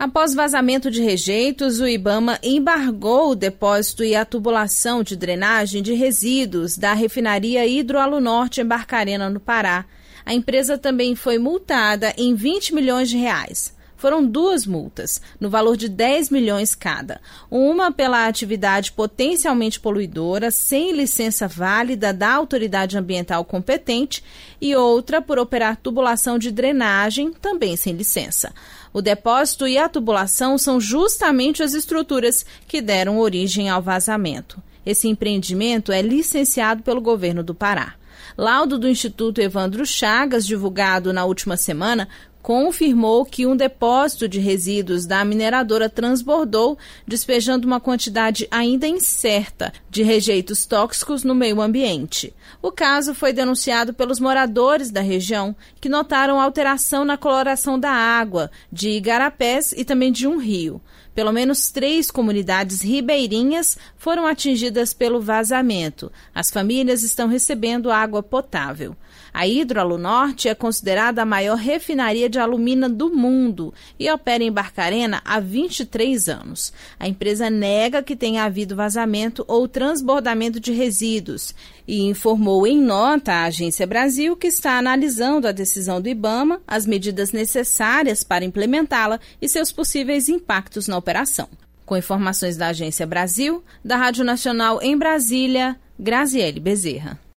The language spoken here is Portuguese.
Após vazamento de rejeitos, o IBAMA embargou o depósito e a tubulação de drenagem de resíduos da refinaria Hidroalunorte em Barcarena, no Pará. A empresa também foi multada em R$20 milhões. Foram 2 multas, no valor de 10 milhões cada. Uma pela atividade potencialmente poluidora, sem licença válida da autoridade ambiental competente, e outra por operar tubulação de drenagem, também sem licença. O depósito e a tubulação são justamente as estruturas que deram origem ao vazamento. Esse empreendimento é licenciado pelo governo do Pará. Laudo do Instituto Evandro Chagas, divulgado na última semana, confirmou que um depósito de resíduos da mineradora transbordou, despejando uma quantidade ainda incerta de rejeitos tóxicos no meio ambiente. O caso foi denunciado pelos moradores da região, que notaram alteração na coloração da água de igarapés e também de um rio. Pelo menos 3 comunidades ribeirinhas foram atingidas pelo vazamento. As famílias estão recebendo água potável. A Hidroalunorte é considerada a maior refinaria de alumina do mundo e opera em Barcarena há 23 anos. A empresa nega que tenha havido vazamento ou transbordamento de resíduos e informou em nota à Agência Brasil que está analisando a decisão do IBAMA, as medidas necessárias para implementá-la e seus possíveis impactos na operação. Com informações da Agência Brasil, da Rádio Nacional em Brasília, Graziele Bezerra.